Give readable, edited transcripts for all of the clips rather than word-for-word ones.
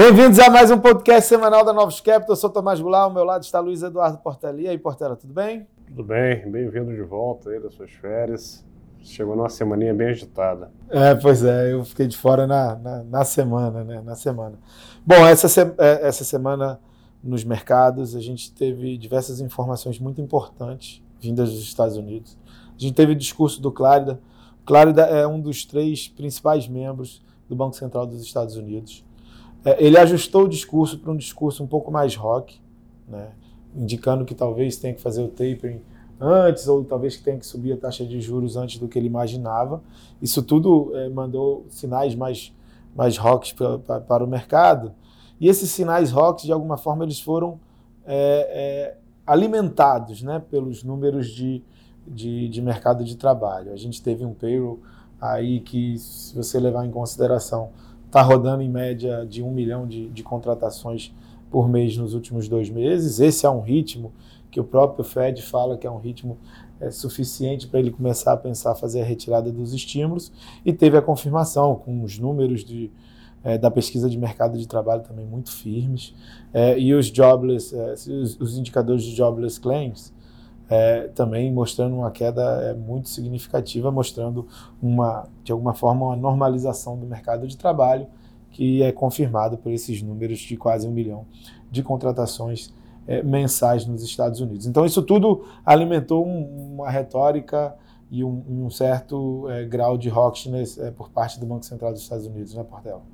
Bem-vindos a mais um podcast semanal da Novos Capital. Eu sou Tomás Goulart, ao meu lado está Luiz Eduardo Portela. E aí, Portela, tudo bem? Tudo bem, bem-vindo de volta aí das suas férias. Chegou numa semaninha bem agitada. Pois é, eu fiquei de fora na semana, né? Na semana. Bom, essa semana nos mercados a gente teve diversas informações muito importantes vindas dos Estados Unidos. A gente teve o discurso do Clarida. O Clarida é um dos 3 principais membros do Banco Central dos Estados Unidos. Ele ajustou o discurso para um discurso um pouco mais rock, né? Indicando que talvez tenha que fazer o tapering antes, ou talvez que tenha que subir a taxa de juros antes do que ele imaginava. Isso tudo mandou sinais mais rocks para o mercado. E esses sinais rocks, de alguma forma, eles foram alimentados, né, pelos números de mercado de trabalho. A gente teve um payroll aí que, se você levar em consideração, está rodando em média de 1 milhão de contratações por mês nos últimos 2 meses. Esse é um ritmo que o próprio Fed fala que é um ritmo suficiente para ele começar a pensar fazer a retirada dos estímulos, e teve a confirmação com os números da pesquisa de mercado de trabalho também muito firmes, e os jobless, os indicadores de jobless claims também mostrando uma queda muito significativa, mostrando de alguma forma uma normalização do mercado de trabalho, que é confirmado por esses números de quase 1 milhão de contratações mensais nos Estados Unidos. Então isso tudo alimentou uma retórica e um certo grau de hawkishness por parte do Banco Central dos Estados Unidos, né, Portela?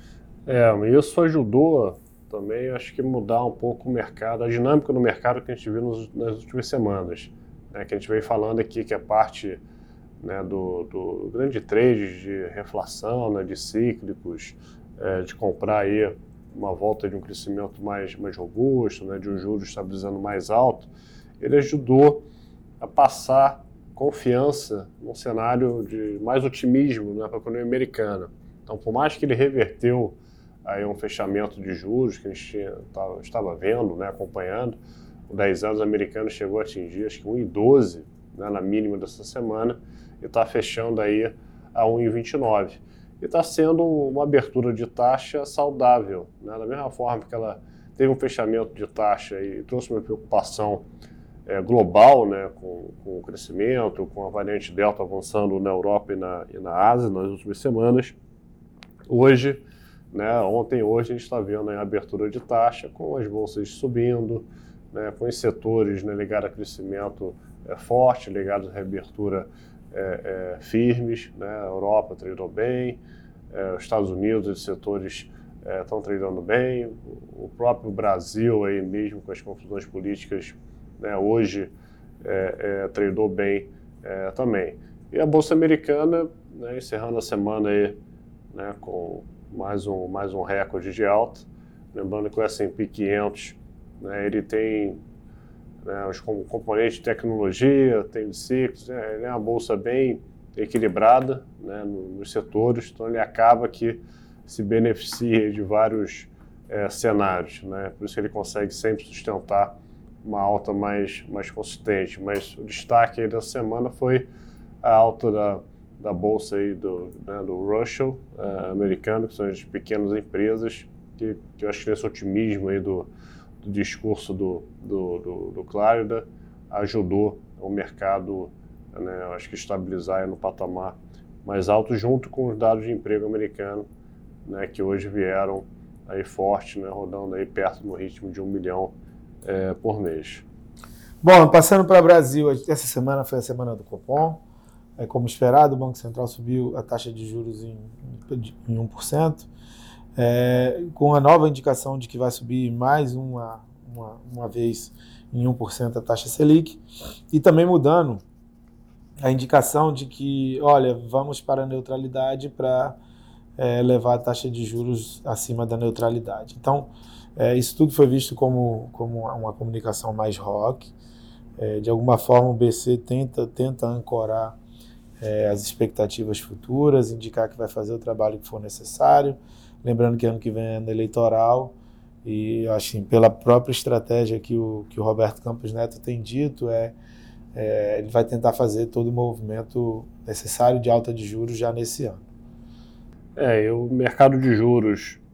Isso ajudou também, acho que, mudar um pouco o mercado, a dinâmica do mercado que a gente viu nas últimas semanas, né, que a gente veio falando aqui, que é parte, né, do grande trade de reflação, né, de cíclicos, de comprar aí uma volta de um crescimento mais robusto, né, de um juros estabilizando mais alto. Ele ajudou a passar confiança num cenário de mais otimismo, né, para a economia americana. Então, por mais que ele reverteu aí um fechamento de juros que a gente estava vendo, né, acompanhando, o 10 anos americano chegou a atingir acho que 1,12, né, na mínima dessa semana, e está fechando aí a 1,29. E está sendo uma abertura de taxa saudável, né, da mesma forma que ela teve um fechamento de taxa e trouxe uma preocupação global, né, com o crescimento, com a variante Delta avançando na Europa e na Ásia nas últimas semanas. Hoje, né, ontem e hoje, a gente está vendo a abertura de taxa, com as bolsas subindo, né, com os setores, né, ligados a crescimento forte, ligados à reabertura firmes, né, a Europa tradou bem, os Estados Unidos, os setores estão tradando bem, o próprio Brasil, aí mesmo com as confusões políticas, né, hoje tradou bem também. E a Bolsa Americana, né, encerrando a semana aí, né, com mais um recorde de alta. Lembrando que o S&P 500, né, ele tem, né, os componentes de tecnologia, tem de ciclos, né, ele é uma bolsa bem equilibrada, né, nos setores, então ele acaba que se beneficia de vários cenários, né, por isso que ele consegue sempre sustentar uma alta mais consistente. Mas o destaque aí dessa semana foi a alta da bolsa aí do Russell americano, que são as pequenas empresas, que eu acho que esse otimismo aí do discurso do Clarida ajudou o mercado, né, eu acho que estabilizar no patamar mais alto, junto com os dados de emprego americano, né, que hoje vieram aí forte, né, rodando aí perto do ritmo de 1 milhão por mês. Bom, passando para o Brasil, essa semana foi a semana do Copom. Como esperado, o Banco Central subiu a taxa de juros em 1%, com a nova indicação de que vai subir mais uma vez em 1% a taxa Selic, e também mudando a indicação de que, olha, vamos para a neutralidade para levar a taxa de juros acima da neutralidade. Então, isso tudo foi visto como uma comunicação mais rock. De alguma forma, o BC tenta ancorar as expectativas futuras, indicar que vai fazer o trabalho que for necessário. Lembrando que ano que vem é ano eleitoral, e assim, pela própria estratégia que o Roberto Campos Neto tem dito, ele vai tentar fazer todo o movimento necessário de alta de juros já nesse ano. E o mercado de juros,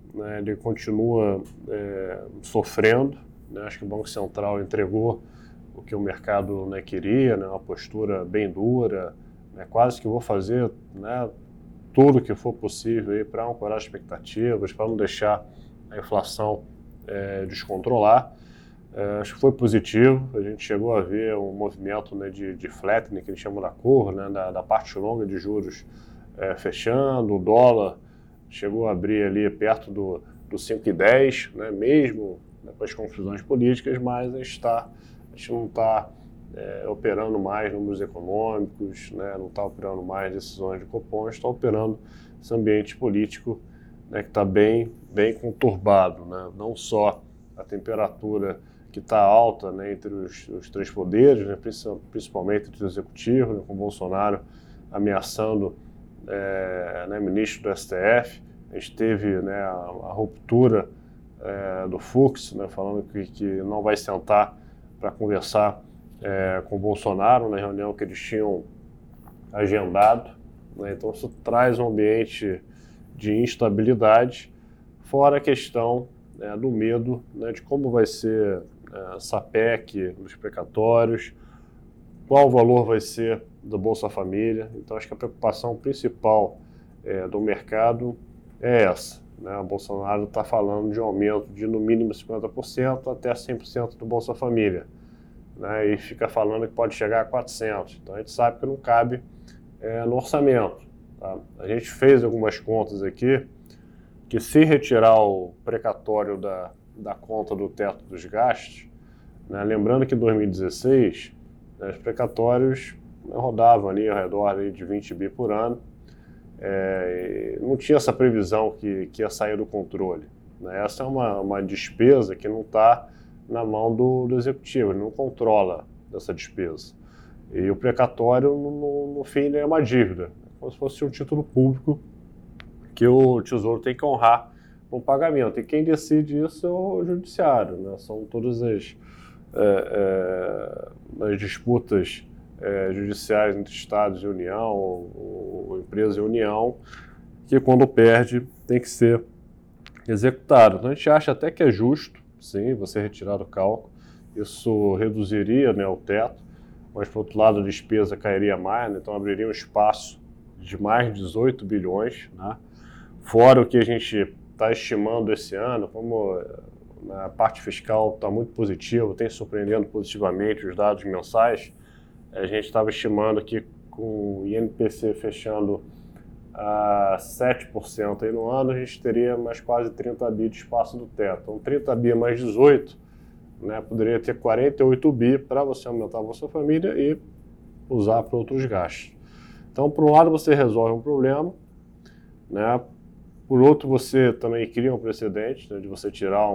né, ele continua sofrendo, né? Acho que o Banco Central entregou o que o mercado, né, queria, né, uma postura bem dura, né, quase que vou fazer, né, tudo que for possível para ancorar expectativas, para não deixar a inflação descontrolar. Acho que foi positivo, a gente chegou a ver um movimento, né, de flattening, que eles chamam da curva, né, da parte longa de juros fechando, o dólar chegou a abrir ali perto do 5,10, né, mesmo, né, com as confusões políticas, mas a gente não está operando mais números econômicos, né, não está operando mais decisões de Copom, está operando esse ambiente político, né, que está bem conturbado, né, não só a temperatura que está alta, né, entre os três poderes, né, principalmente entre o executivo, né, com o Bolsonaro ameaçando né, ministro do STF. A gente teve, né, a ruptura do Fux, né, falando que não vai sentar para conversar com o Bolsonaro na reunião que eles tinham agendado, né, então isso traz um ambiente de instabilidade, fora a questão do medo, né, de como vai ser essa PEC dos precatórios, qual o valor vai ser do Bolsa Família. Então acho que a preocupação principal do mercado é essa, né? O Bolsonaro está falando de um aumento de no mínimo 50% até 100% do Bolsa Família, né? E fica falando que pode chegar a 400%. Então a gente sabe que não cabe no orçamento, tá? A gente fez algumas contas aqui, que se retirar o precatório da conta do teto dos gastos, né, lembrando que em 2016, né, os precatórios rodavam ali ao redor ali de 20 bi por ano, não tinha essa previsão que ia sair do controle, né? Essa é uma despesa que não está na mão do executivo, ele não controla essa despesa. E o precatório, no fim, é uma dívida, como se fosse um título público que o Tesouro tem que honrar no pagamento. E quem decide isso é o Judiciário, né? São todas as disputas judiciais entre Estados e União, ou empresa e União, que quando perde tem que ser executado. Então a gente acha até que é justo, sim, você retirar do cálculo. Isso reduziria, né, o teto, mas por outro lado a despesa cairia mais, né? Então abriria um espaço de mais de 18 bilhões, né? Fora o que a gente está estimando esse ano, como a parte fiscal está muito positiva, tem surpreendendo positivamente os dados mensais, a gente estava estimando aqui com o INPC fechando a 7% aí no ano, a gente teria mais quase 30 bi de espaço do teto. Então 30 bi mais 18, né, poderia ter 48 bi para você aumentar a Bolsa Família e usar para outros gastos. Então, por um lado, você resolve um problema, né? Por outro, você também cria um precedente, né, de você tirar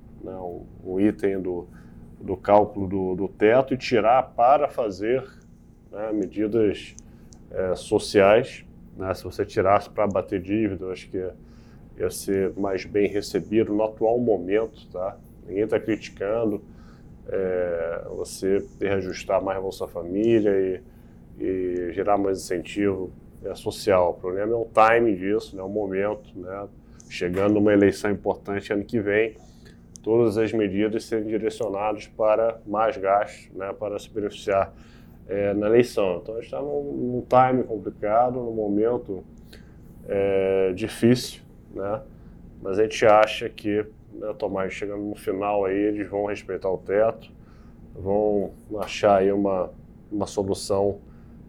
um item do cálculo do teto e tirar para fazer, né, medidas sociais, né? Se você tirasse para bater dívida, eu acho que ia ser mais bem recebido no atual momento, tá? Ninguém está criticando você reajustar mais a Bolsa Família e gerar mais incentivo social. O problema é o timing disso, né, o momento, né, chegando uma eleição importante ano que vem, todas as medidas serem direcionadas para mais gastos, né, para se beneficiar na eleição. Então a gente está num timing complicado, num momento difícil, né, mas a gente acha que, né, Tomás, chegando no final aí, eles vão respeitar o teto, vão achar aí uma solução,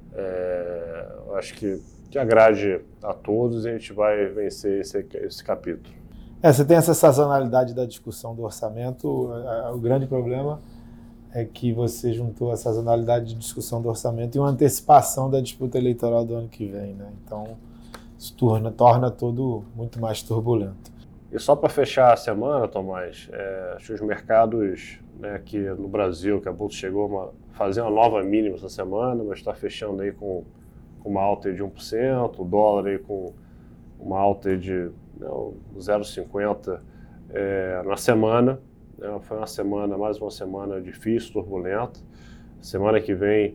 acho que agrade a todos, e a gente vai vencer esse capítulo. Você tem essa sazonalidade da discussão do orçamento. O grande problema é que você juntou a sazonalidade de discussão do orçamento e uma antecipação da disputa eleitoral do ano que vem, né? Então, isso torna tudo muito mais turbulento. E só para fechar a semana, Tomás, acho que os mercados, né, aqui no Brasil, que a Bolsa chegou a fazer uma nova mínima essa semana, mas está fechando aí com uma alta de 1%, o dólar aí com uma alta de 0,50 na semana. Foi mais uma semana difícil, turbulenta. Semana que vem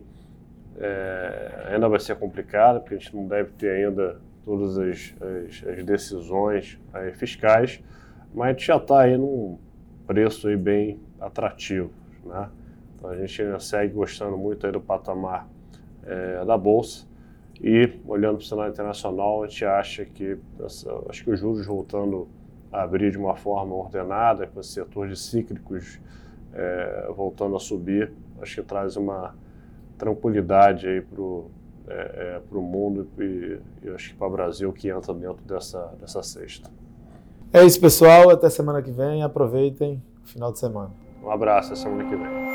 ainda vai ser complicada, porque a gente não deve ter ainda todas as decisões fiscais, mas a gente já está aí num preço aí bem atrativo, né? Então a gente ainda segue gostando muito aí do patamar da Bolsa e olhando para o cenário internacional, a gente acha que acho que os juros voltando a abrir de uma forma ordenada, com esse setor de cíclicos voltando a subir, acho que traz uma tranquilidade aí para o mundo e acho que para o Brasil que entra dentro dessa cesta. É isso, pessoal. Até semana que vem. Aproveitem o final de semana. Um abraço, até semana que vem.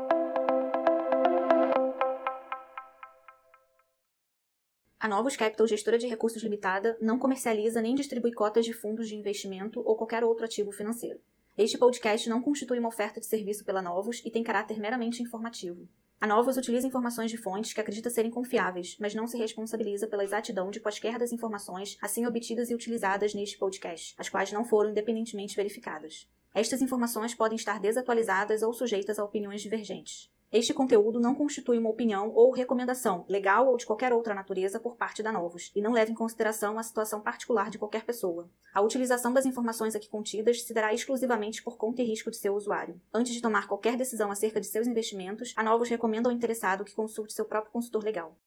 A Novos Capital Gestora de Recursos Limitada não comercializa nem distribui cotas de fundos de investimento ou qualquer outro ativo financeiro. Este podcast não constitui uma oferta de serviço pela Novos e tem caráter meramente informativo. A Novos utiliza informações de fontes que acredita serem confiáveis, mas não se responsabiliza pela exatidão de quaisquer das informações assim obtidas e utilizadas neste podcast, as quais não foram independentemente verificadas. Estas informações podem estar desatualizadas ou sujeitas a opiniões divergentes. Este conteúdo não constitui uma opinião ou recomendação, legal ou de qualquer outra natureza, por parte da Novos, e não leva em consideração a situação particular de qualquer pessoa. A utilização das informações aqui contidas se dará exclusivamente por conta e risco de seu usuário. Antes de tomar qualquer decisão acerca de seus investimentos, a Novos recomenda ao interessado que consulte seu próprio consultor legal.